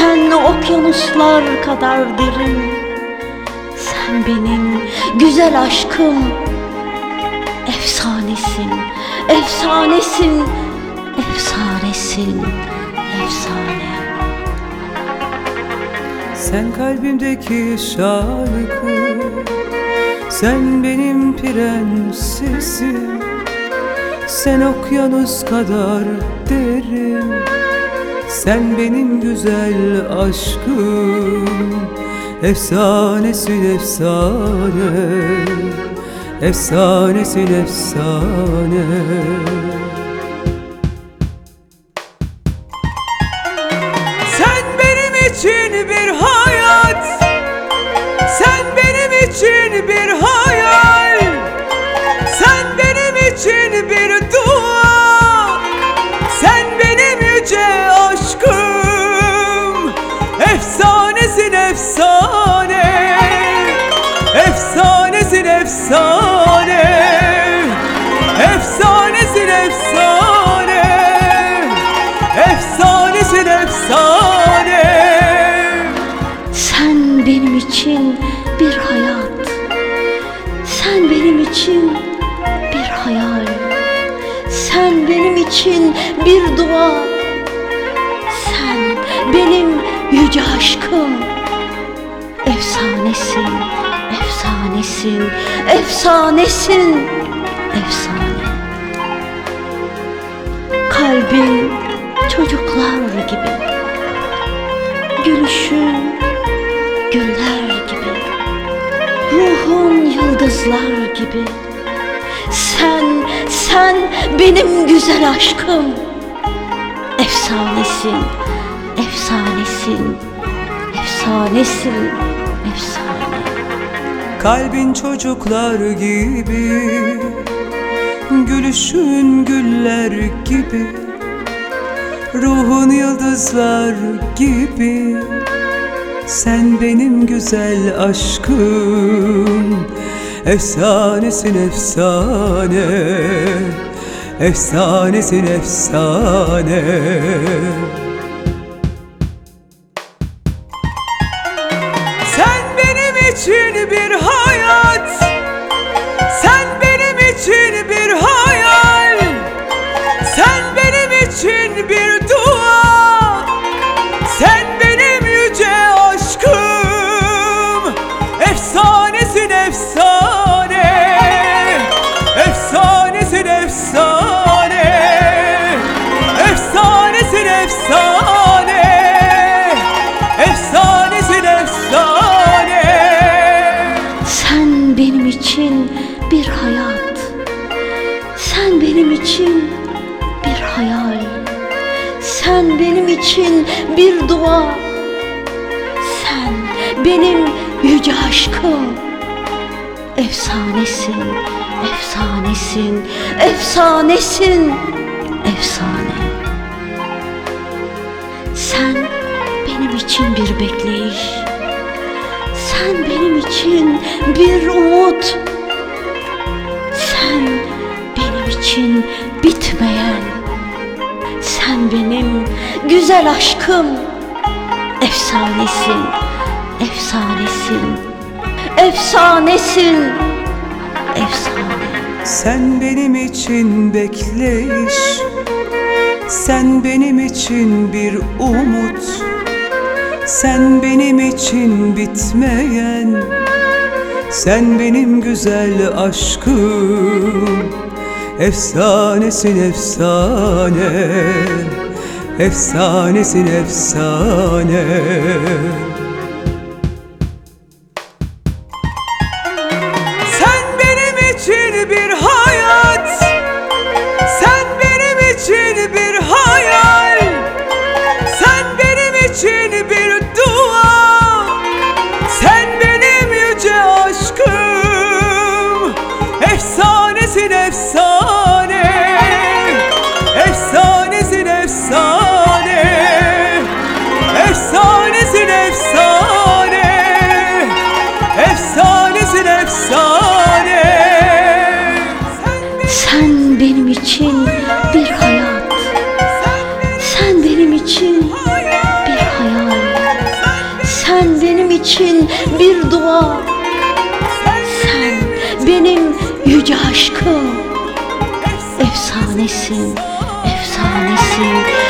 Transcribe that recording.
Sen okyanuslar kadar derin. Sen benim güzel aşkım. Efsanesin, efsanesin, efsanesin, efsane. Sen kalbimdeki şarkı, sen benim prensesim. Sen okyanus kadar derin, sen benim güzel aşkım. Efsanesin efsane, efsanesin efsane. Sen benim için bir hayat, sen benim için bir hayal, sen benim için bir dua, sen benim yüce aşkım. Efsanesin efsane, efsanesin efsane, efsanesin efsane, efsanesin efsane. Sen benim için bir hayat, sen benim için bir hayal, sen benim için bir dua, sen benim yüce aşkım. Efsanesin, efsanesin, efsanesin, efsane. Kalbin çocuklar gibi, gülüşün güller gibi, ruhun yıldızlar gibi. Sen benim güzel aşkım. Efsanesin, efsanesin, efsanesin, efsane. Kalbin çocuklar gibi, gülüşün güller gibi, ruhun yıldızlar gibi. Sen benim güzel aşkım. Efsanesin efsane, efsanesin efsane. Sen benim için bir hayat, sen benim için bir hayal, sen benim için bir dua, sen benim yüce aşkım. Efsanesin efsane, efsanesin efsane, efsanesin efsane, efsanesin efsane. Sen benim için bir hayat, sen benim için bir hayal, sen benim için bir dua, sen benim yüce aşkım. Efsanesin, efsanesin, efsanesin, efsane. Sen benim için bir bekleyiş, sen benim için bir umut, sen benim için bitmeyen, sen benim güzel aşkım. Efsanesin, efsanesin, efsanesin, efsane. Sen benim için bekleyiş, sen benim için bir umut, sen benim için bitmeyen, sen benim güzel aşkım. Efsanesin efsane, efsanesin efsane. Sen benim için bir hayat, sen benim için bir hayal, sen benim için bir dua, sen benim yüce aşkım. Efsanesin efsane, efsanesin efsane, efsanesin efsane, efsanesin efsane. Sen benim için bir hayat, sen benim için bir hayal, bir dua. Sen benim yüce aşkım. Efsanesin, efsanesin,